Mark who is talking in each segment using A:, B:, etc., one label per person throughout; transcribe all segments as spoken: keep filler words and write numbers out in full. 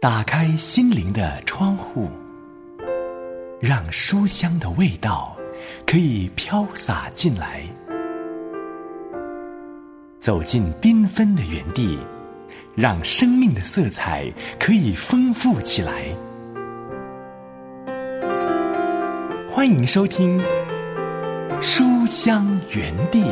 A: 打开心灵的窗户，让书香的味道可以飘洒进来。走进缤纷的园地，让生命的色彩可以丰富起来。欢迎收听书香园地。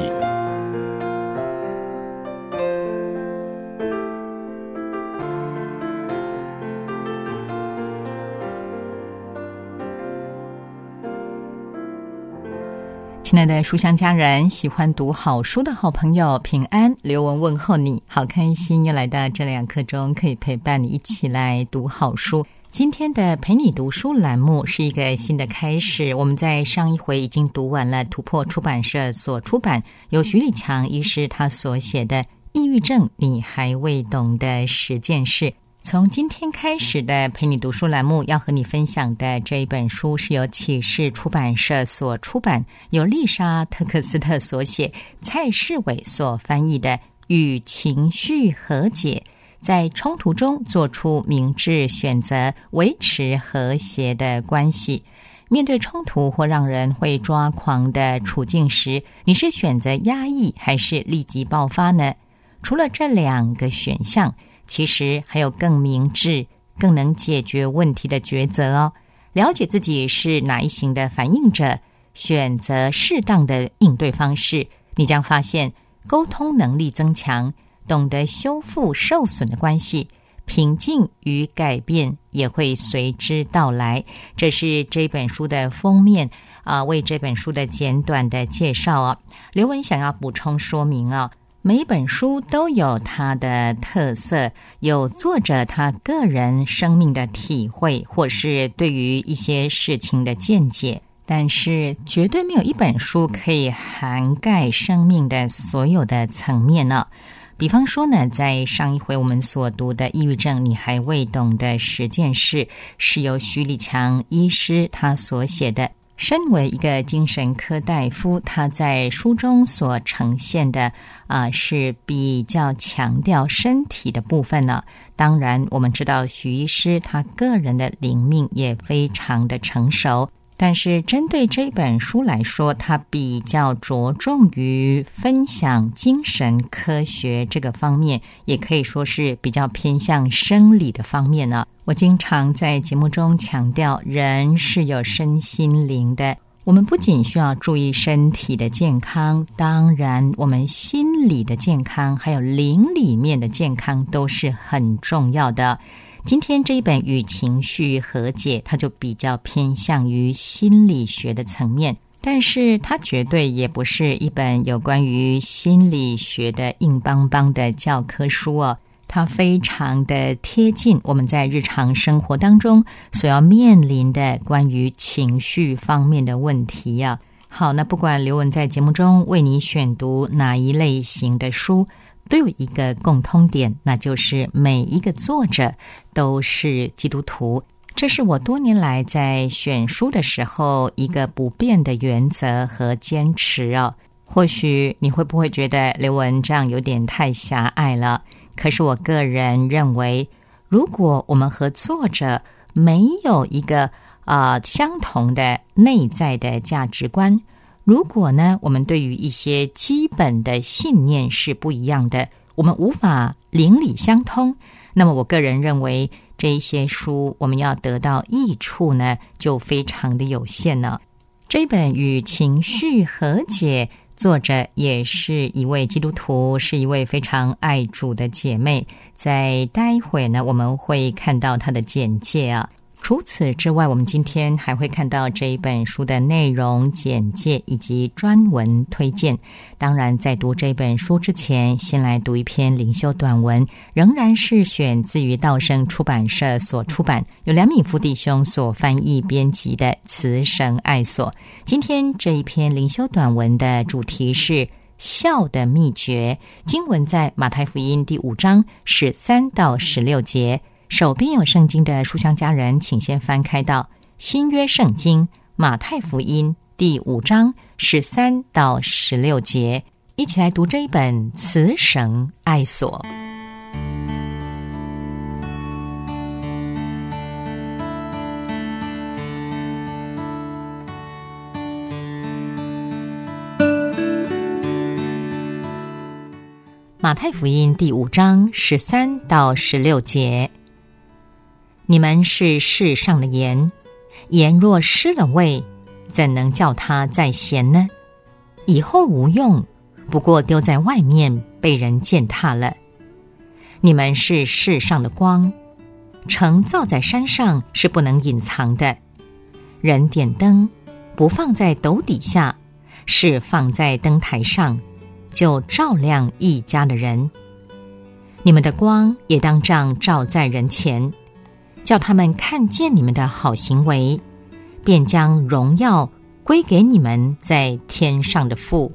B: 亲爱的书香家人，喜欢读好书的好朋友，平安，刘文问候你，好开心又来到这两刻钟，可以陪伴你一起来读好书。今天的陪你读书栏目是一个新的开始，我们在上一回已经读完了突破出版社所出版由徐礼强医师他所写的《抑郁症你还未懂的十件事》。从今天开始的陪你读书栏目要和你分享的这一本书是由启示出版社所出版，由丽莎特克斯特所写，蔡世伟所翻译的《与情绪和解》，在冲突中做出明智选择，维持和谐的关系。面对冲突或让人会抓狂的处境时，你是选择压抑还是立即爆发呢？除了这两个选项，其实还有更明智、更能解决问题的抉择哦。了解自己是哪一型的反应者，选择适当的应对方式，你将发现沟通能力增强，懂得修复受损的关系，平静与改变也会随之到来。这是这本书的封面啊、呃，为这本书的简短的介绍哦。刘文想要补充说明哦。每本书都有它的特色，有作者他个人生命的体会，或是对于一些事情的见解，但是绝对没有一本书可以涵盖生命的所有的层面呢。比方说呢，在上一回我们所读的《抑郁症你还未懂的十件事》，是由徐礼强医师他所写的。身为一个精神科大夫，他在书中所呈现的啊、呃、是比较强调身体的部分呢。当然我们知道徐医师他个人的灵命也非常的成熟，但是针对这本书来说，他比较着重于分享精神科学这个方面，也可以说是比较偏向生理的方面呢。我经常在节目中强调，人是有身心灵的，我们不仅需要注意身体的健康，当然我们心理的健康还有灵里面的健康都是很重要的。今天这一本《与情绪和解》，它就比较偏向于心理学的层面，但是它绝对也不是一本有关于心理学的硬邦邦的教科书哦。它非常的贴近我们在日常生活当中所要面临的关于情绪方面的问题啊。好，那不管刘文在节目中为你选读哪一类型的书，都有一个共通点，那就是每一个作者都是基督徒。这是我多年来在选书的时候一个不变的原则和坚持哦。或许你会不会觉得刘文这样有点太狭隘了？可是我个人认为，如果我们和作者没有一个呃相同的内在的价值观，如果呢我们对于一些基本的信念是不一样的，我们无法邻里相通，那么我个人认为这一些书我们要得到益处呢就非常的有限了。这本《与情绪和解》，作者也是一位基督徒，是一位非常爱主的姐妹，在待会呢我们会看到她的简介啊。除此之外，我们今天还会看到这一本书的内容简介以及专文推荐。当然在读这本书之前，先来读一篇灵修短文，仍然是选自于道生出版社所出版，由梁敏夫弟兄所翻译编辑的《慈神爱所》。今天这一篇灵修短文的主题是笑的秘诀，经文在马太福音第五章十三到十六节。手边有圣经的书香家人，请先翻开到新约圣经马太福音第五章十三到十六节，一起来读这一本慈神爱所。 马太福音第五章十三到十六节：你们是世上的盐，盐若失了味，怎能叫它再咸呢？以后无用，不过丢在外面，被人践踏了。你们是世上的光，城造在山上是不能隐藏的。人点灯，不放在斗底下，是放在灯台上，就照亮一家的人。你们的光也当这样照在人前，叫他们看见你们的好行为，便将荣耀归给你们在天上的父。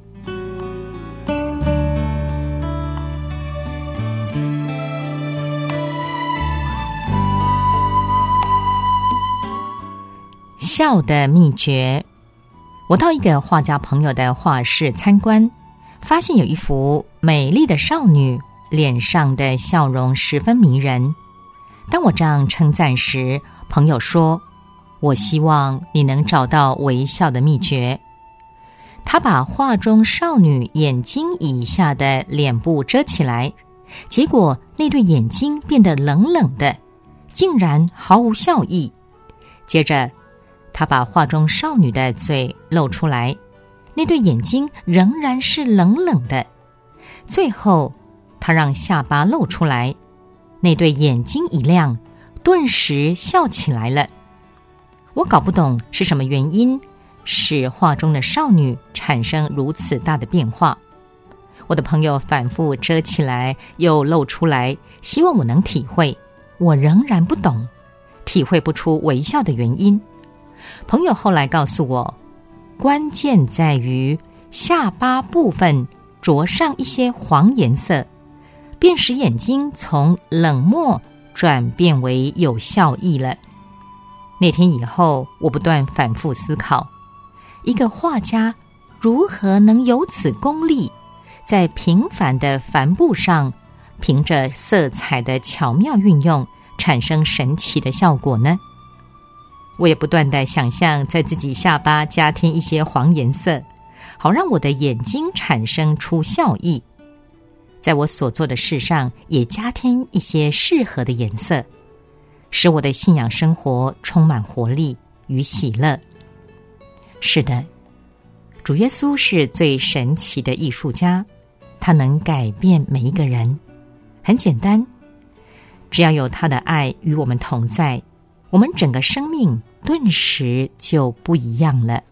B: 笑的秘诀。我到一个画家朋友的画室参观，发现有一幅美丽的少女，脸上的笑容十分迷人。当我这样称赞时，朋友说，我希望你能找到微笑的秘诀。他把画中少女眼睛以下的脸部遮起来，结果那对眼睛变得冷冷的，竟然毫无笑意。接着他把画中少女的嘴露出来，那对眼睛仍然是冷冷的。最后他让下巴露出来，那对眼睛一亮，顿时笑起来了。我搞不懂是什么原因使画中的少女产生如此大的变化。我的朋友反复遮起来又露出来，希望我能体会，我仍然不懂，体会不出微笑的原因。朋友后来告诉我，关键在于下巴部分着上一些黄颜色，便使眼睛从冷漠转变为有笑意了。那天以后，我不断反复思考，一个画家如何能有此功力，在平凡的帆布上，凭着色彩的巧妙运用，产生神奇的效果呢？我也不断地想象在自己下巴加添一些黄颜色，好让我的眼睛产生出笑意，在我所做的事上也加添一些适合的颜色，使我的信仰生活充满活力与喜乐。是的，主耶稣是最神奇的艺术家，他能改变每一个人。很简单，只要有他的爱与我们同在，我们整个生命顿时就不一样了。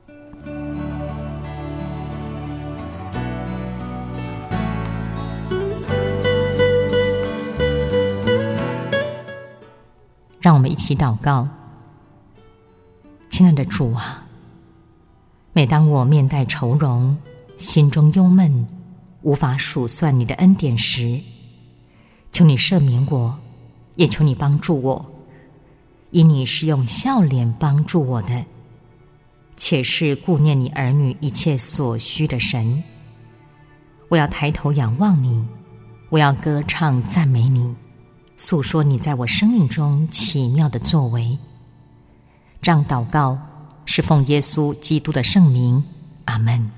B: 让我们一起祷告。亲爱的主啊，每当我面带愁容，心中忧闷，无法数算你的恩典时，求你赦免我，也求你帮助我，因你是用笑脸帮助我的，且是顾念你儿女一切所需的神。我要抬头仰望你，我要歌唱赞美你，诉说你在我生命中奇妙的作为。这样祷告是奉耶稣基督的圣名，阿们。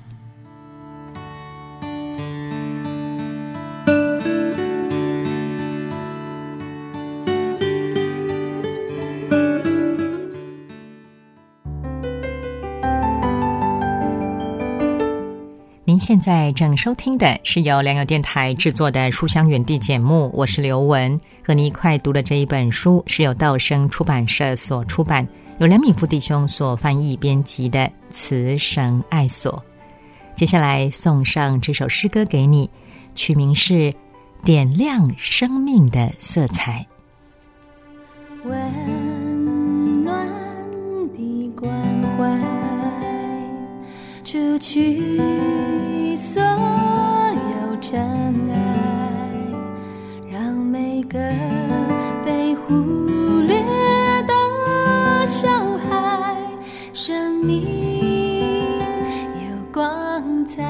B: 您现在正收听的是由良友电台制作的书香园地节目，我是刘文，和你一块读的这一本书是由道生出版社所出版，由梁敏夫弟兄所翻译编辑的《慈神爱所》。接下来送上这首诗歌给你，曲名是《点亮生命的色彩》。
C: 温暖的关怀，除去所有尘埃，让每个被忽略的小孩生命有光彩，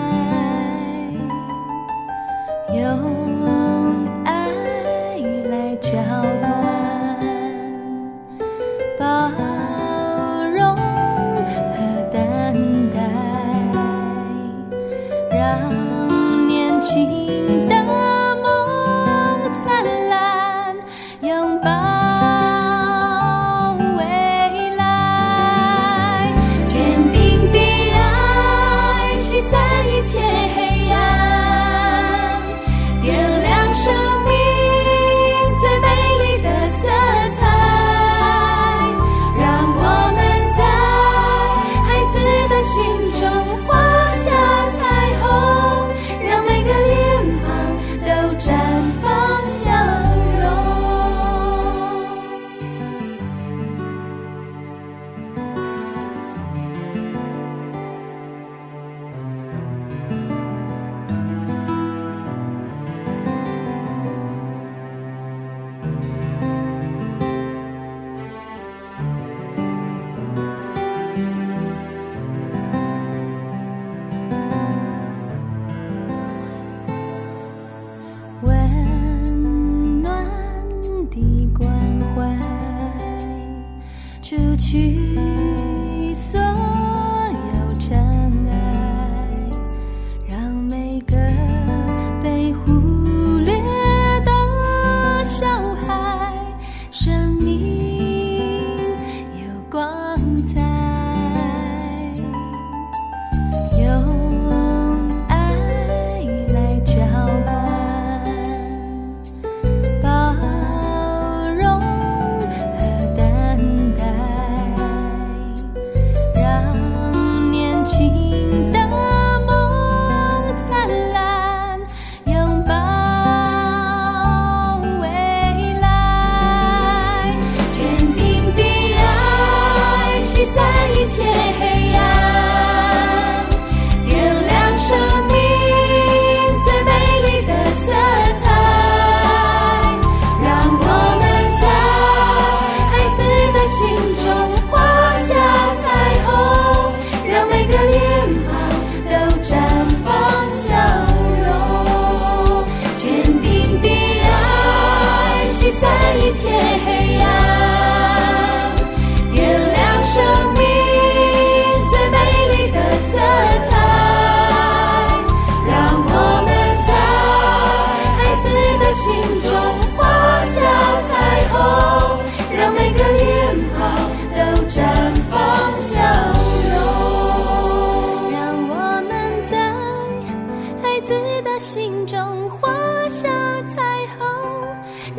C: 用爱来浇灌，包容和担待，让年轻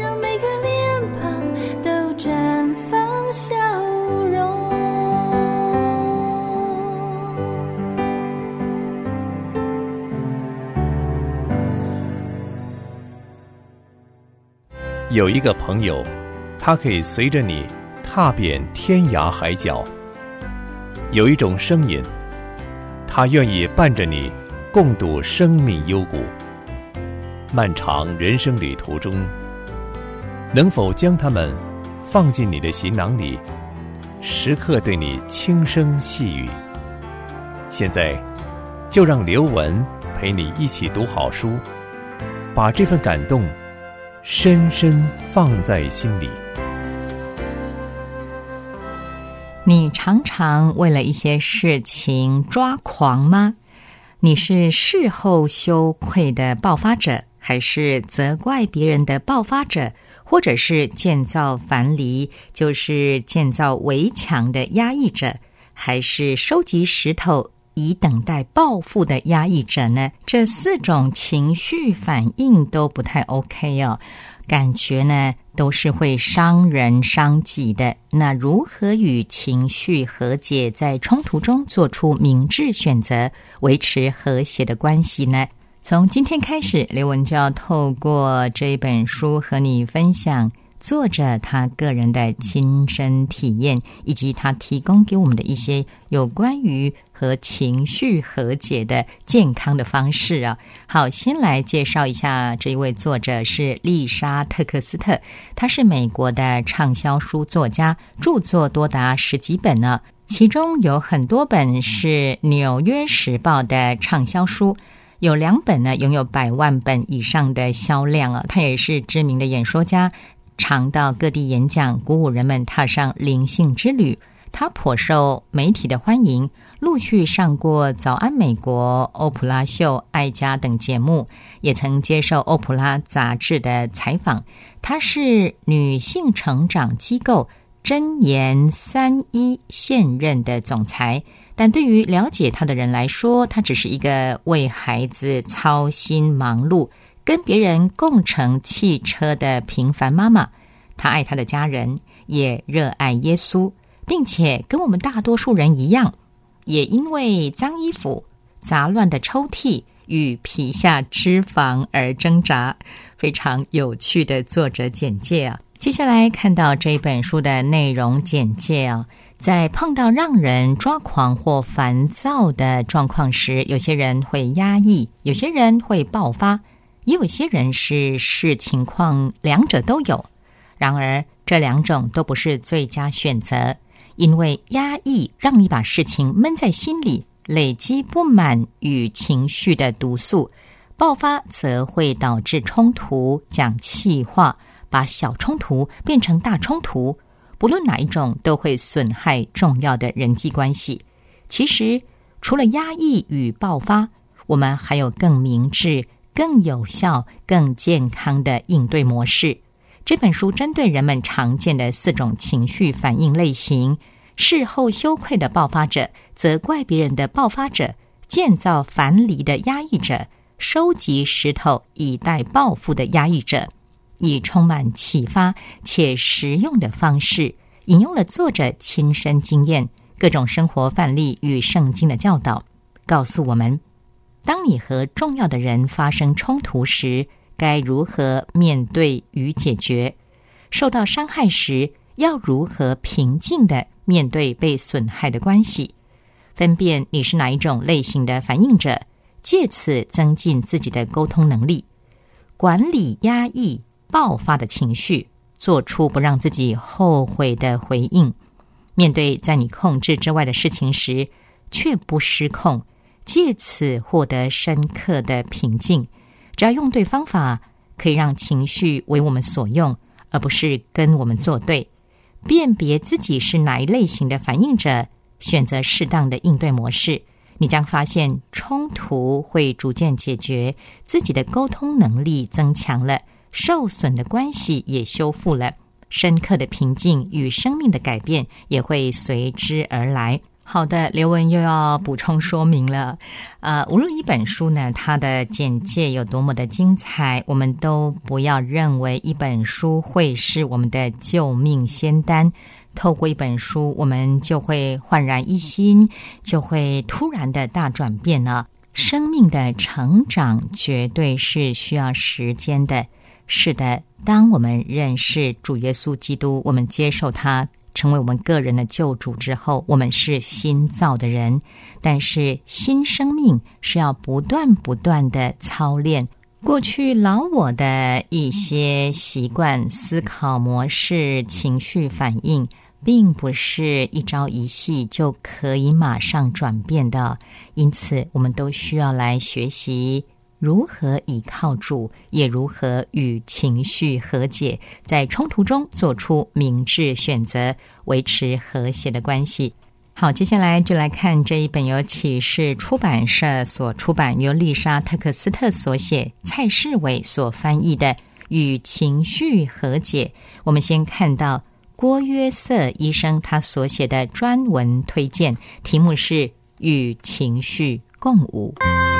C: 让每个脸庞都绽放笑容。
D: 有一个朋友，他可以随着你踏遍天涯海角；有一种声音，他愿意伴着你共度生命幽谷。漫长人生旅途中，能否将他们放进你的行囊里，时刻对你轻声细语？现在就让刘文陪你一起读好书，把这份感动深深放在心里。
B: 你常常为了一些事情抓狂吗？你是事后羞愧的爆发者，还是责怪别人的爆发者，或者是建造樊篱，就是建造围墙的压抑者，还是收集石头以等待报复的压抑者呢？这四种情绪反应都不太 OK 哦，感觉呢都是会伤人伤己的。那如何与情绪和解，在冲突中做出明智选择，维持和谐的关系呢？从今天开始，刘文就要透过这一本书和你分享作者他个人的亲身体验，以及他提供给我们的一些有关于和情绪和解的健康的方式啊。好，先来介绍一下这一位作者是丽莎·特克斯特，她是美国的畅销书作家，著作多达十几本呢，其中有很多本是《纽约时报》的畅销书。有两本呢拥有百万本以上的销量啊，他也是知名的演说家，常到各地演讲，鼓舞人们踏上灵性之旅。他颇受媒体的欢迎，陆续上过早安美国、欧普拉秀、爱家等节目，也曾接受欧普拉杂志的采访。他是女性成长机构真言三一现任的总裁，但对于了解他的人来说，他只是一个为孩子操心忙碌，跟别人共乘汽车的平凡妈妈。他爱他的家人，也热爱耶稣，并且跟我们大多数人一样，也因为脏衣服、杂乱的抽屉与皮下脂肪而挣扎。非常有趣的作者简介啊！接下来看到这本书的内容简介啊。在碰到让人抓狂或烦躁的状况时，有些人会压抑，有些人会爆发，也有些人是视情况两者都有。然而这两种都不是最佳选择，因为压抑让你把事情闷在心里，累积不满与情绪的毒素；爆发则会导致冲突，讲气话，把小冲突变成大冲突。不论哪一种都会损害重要的人际关系。其实除了压抑与爆发，我们还有更明智、更有效、更健康的应对模式。这本书针对人们常见的四种情绪反应类型：事后羞愧的爆发者、责怪别人的爆发者、建造樊篱的压抑者、收集石头以待报复的压抑者，以充满启发且实用的方式，引用了作者亲身经验、各种生活范例与圣经的教导，告诉我们，当你和重要的人发生冲突时，该如何面对与解决；受到伤害时，要如何平静地面对被损害的关系。分辨你是哪一种类型的反应者，借此增进自己的沟通能力，管理压抑爆发的情绪，做出不让自己后悔的回应。面对在你控制之外的事情时，却不失控，借此获得深刻的平静。只要用对方法，可以让情绪为我们所用，而不是跟我们作对。辨别自己是哪一类型的反应者，选择适当的应对模式，你将发现冲突会逐渐解决，自己的沟通能力增强了，受损的关系也修复了，深刻的平静与生命的改变也会随之而来。 好的，刘文又要补充说明了。呃，无论一本书呢，它的简介有多么的精彩，我们都不要认为一本书会是我们的救命仙丹。透过一本书，我们就会焕然一新，就会突然的大转变呢。生命的成长绝对是需要时间的。是的，当我们认识主耶稣基督，我们接受他成为我们个人的救主之后，我们是新造的人。但是新生命是要不断不断的操练过去老我的一些习惯、思考模式、情绪反应，并不是一朝一夕就可以马上转变的。因此我们都需要来学习如何倚靠主，也如何与情绪和解，在冲突中做出明智选择，维持和谐的关系。好，接下来就来看这一本由启示出版社所出版，由丽莎·特克斯特所写，蔡世伟所翻译的《与情绪和解》。我们先看到郭约瑟医生他所写的专文推荐，题目是《与情绪共舞》。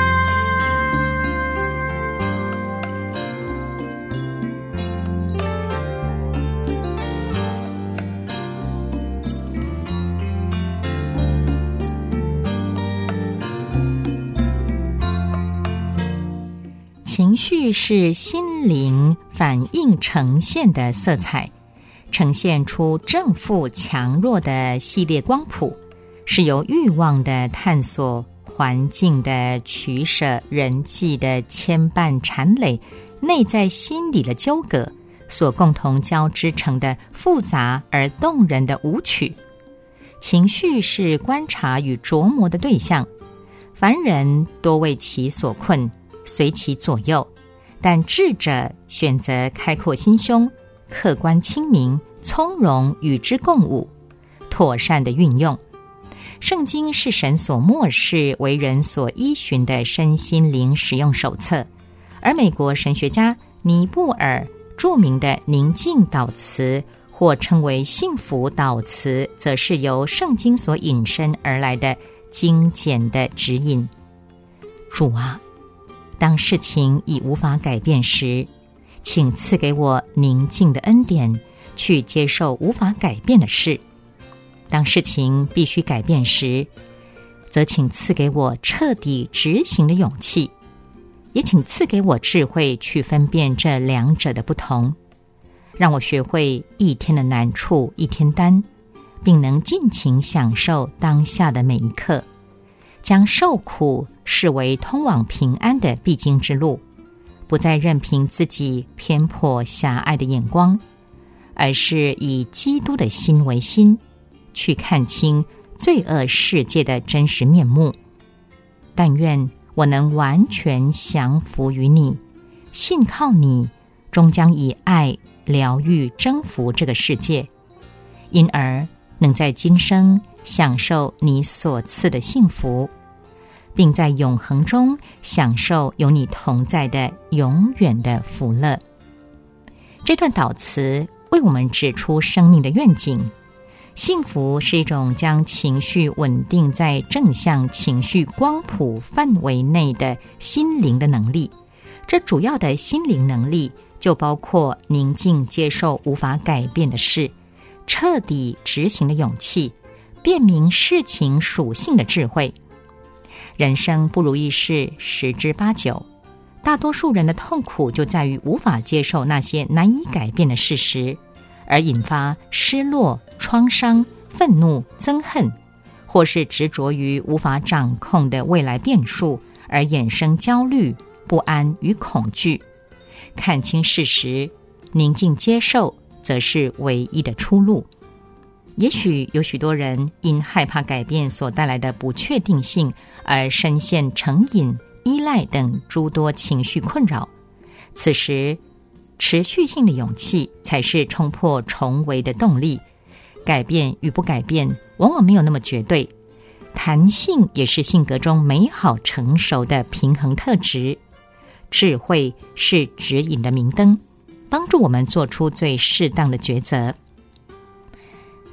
B: 情绪是心灵反应呈现的色彩，呈现出正负强弱的系列光谱，是由欲望的探索、环境的取舍、人际的牵绊缠累、内在心理的纠葛所共同交织成的复杂而动人的舞曲。情绪是观察与琢磨的对象，凡人多为其所困，随其左右，但智者选择开阔心胸，客观清明，从容与之共舞，妥善的运用。圣经是神所默示、为人所依循的身心灵使用手册，而美国神学家尼布尔著名的宁静祷词，或称为幸福祷词，则是由圣经所引申而来的精简的指引。主啊，当事情已无法改变时，请赐给我宁静的恩典，去接受无法改变的事。当事情必须改变时，则请赐给我彻底执行的勇气，也请赐给我智慧去分辨这两者的不同，让我学会一天的难处一天担，并能尽情享受当下的每一刻，将受苦视为通往平安的必经之路，不再任凭自己偏颇狭隘的眼光，而是以基督的心为心，去看清罪恶世界的真实面目。但愿我能完全降服于你，信靠你，终将以爱疗愈征服这个世界，因而能在今生享受你所赐的幸福，并在永恒中享受有你同在的永远的福乐。这段祷词为我们指出生命的愿景。幸福是一种将情绪稳定在正向情绪光谱范围内的心灵的能力。这主要的心灵能力就包括宁静接受无法改变的事，彻底执行的勇气，辨明事情属性的智慧。人生不如意事十之八九，大多数人的痛苦就在于无法接受那些难以改变的事实，而引发失落、创伤、愤怒、憎恨，或是执着于无法掌控的未来变数，而衍生焦虑、不安与恐惧。看清事实，宁静接受，则是唯一的出路。也许有许多人因害怕改变所带来的不确定性，而深陷成瘾、依赖等诸多情绪困扰。此时，持续性的勇气才是冲破重围的动力。改变与不改变往往没有那么绝对，弹性也是性格中美好成熟的平衡特质。智慧是指引的明灯，帮助我们做出最适当的抉择。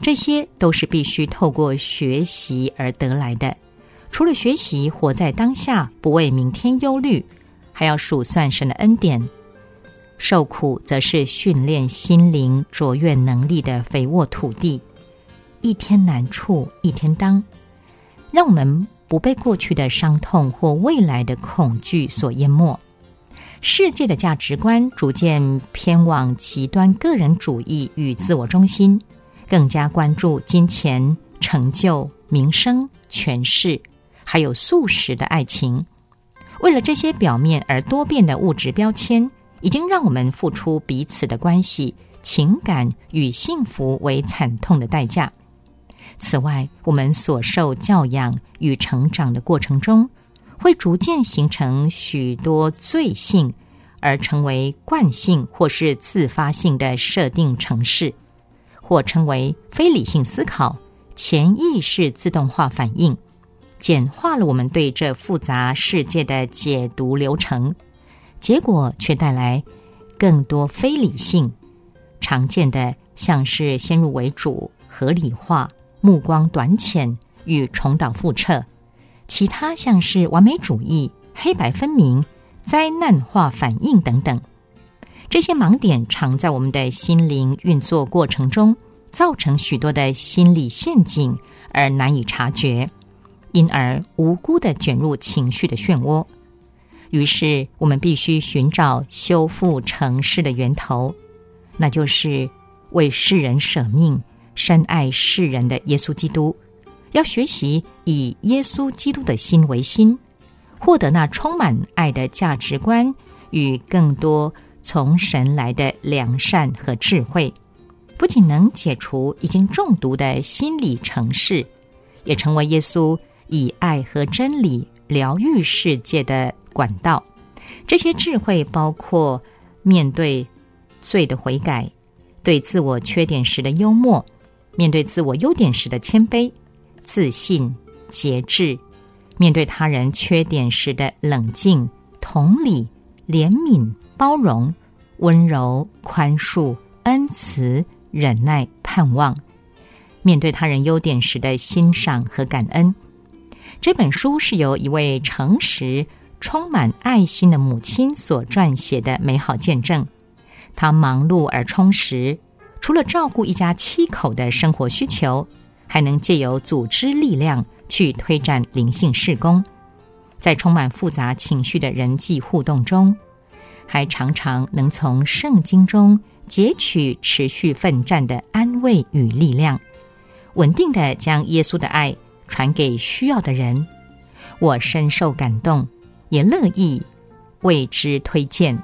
B: 这些都是必须透过学习而得来的。除了学习活在当下，不为明天忧虑，还要数算神的恩典。受苦则是训练心灵卓越能力的肥沃土地，一天难处一天当，让我们不被过去的伤痛或未来的恐惧所淹没。世界的价值观逐渐偏往极端个人主义与自我中心，更加关注金钱、成就、名声、权势，还有速食的爱情。为了这些表面而多变的物质标签，已经让我们付出彼此的关系、情感与幸福为惨痛的代价。此外，我们所受教养与成长的过程中，会逐渐形成许多罪性，而成为惯性或是自发性的设定程式，或称为非理性思考、潜意识自动化反应，简化了我们对这复杂世界的解读流程，结果却带来更多非理性。常见的像是先入为主、合理化、目光短浅与重蹈覆辙；其他像是完美主义、黑白分明、灾难化反应等等。这些盲点常在我们的心灵运作过程中，造成许多的心理陷阱而难以察觉，因而无辜地卷入情绪的漩涡。于是我们必须寻找修复城市的源头，那就是为世人舍命、深爱世人的耶稣基督。要学习以耶稣基督的心为心，获得那充满爱的价值观与更多从神来的良善和智慧，不仅能解除已经中毒的心理程式，也成为耶稣以爱和真理疗愈世界的管道。这些智慧包括面对罪的悔改，对自我缺点时的幽默，面对自我优点时的谦卑、自信、节制，面对他人缺点时的冷静、同理、怜悯、包容、温柔、宽恕、恩慈、忍耐、盼望，面对他人优点时的欣赏和感恩。这本书是由一位诚实、充满爱心的母亲所撰写的美好见证。她忙碌而充实，除了照顾一家七口的生活需求，还能借由组织力量去推展灵性事工。在充满复杂情绪的人际互动中，还常常能从圣经中截取持续奋战的安慰与力量，稳定地将耶稣的爱传给需要的人。我深受感动，也乐意为之推荐。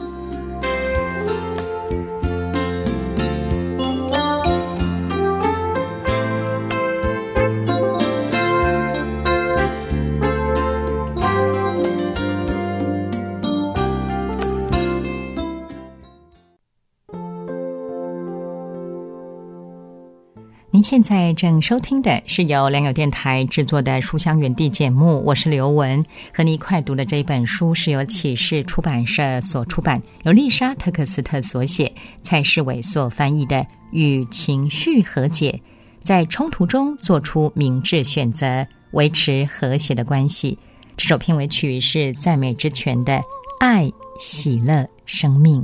B: 您现在正收听的是由良友电台制作的书香园地节目，我是刘文，和你一块读的这一本书是由启示出版社所出版，由丽莎特克斯特所写，蔡世伟所翻译的《与情绪和解》，在冲突中做出明智选择，维持和谐的关系。这首片尾曲是赞美之泉的《爱、喜乐、生命》。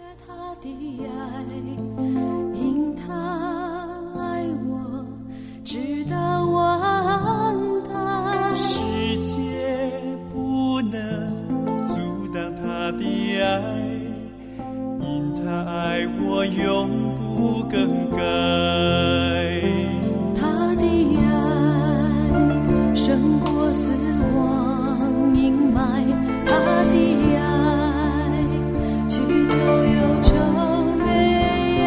E: 世界不能阻挡他的爱，因他爱我永不更改。
C: 他的爱胜过死亡阴霾，他的爱去走忧愁悲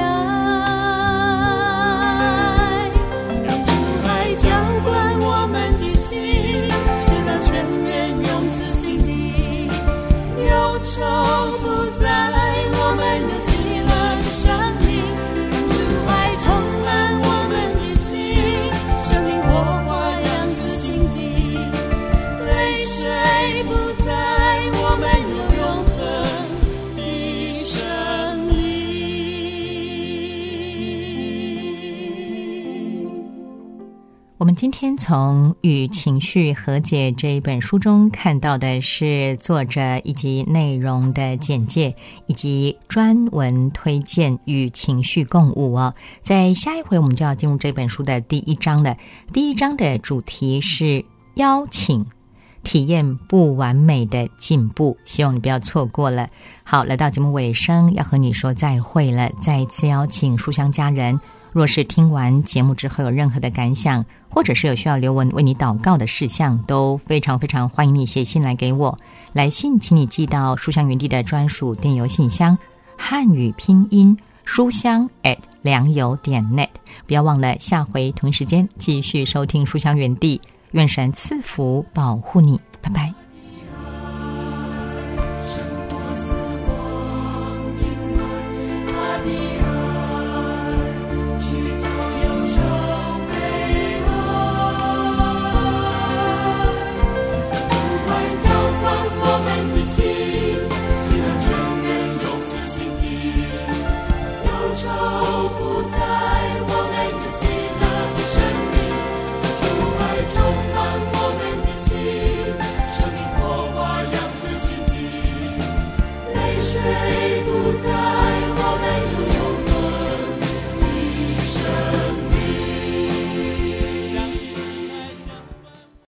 C: 哀，让主爱浇灌我们的心，使那全面永自心底，忧愁不在，我们有喜乐的生命，让主爱充满我们的心，生命火花扬自心底，泪水不在，我们
B: 我们今天从《与情绪和解》这一本书中看到的是作者以及内容的简介，以及专文推荐《与情绪共舞》哦。在下一回我们就要进入这本书的第一章了。第一章的主题是邀请，体验不完美的进步，希望你不要错过了。好，来到节目尾声，要和你说再会了。再一次邀请书香家人，若是听完节目之后有任何的感想，或者是有需要留文为你祷告的事项，都非常非常欢迎你写信来给我。来信请你寄到书香园地的专属电邮信箱，汉语拼音书香 at 良友点 net。 不要忘了下回同一时间继续收听书香园地，愿神赐福保护你，拜拜。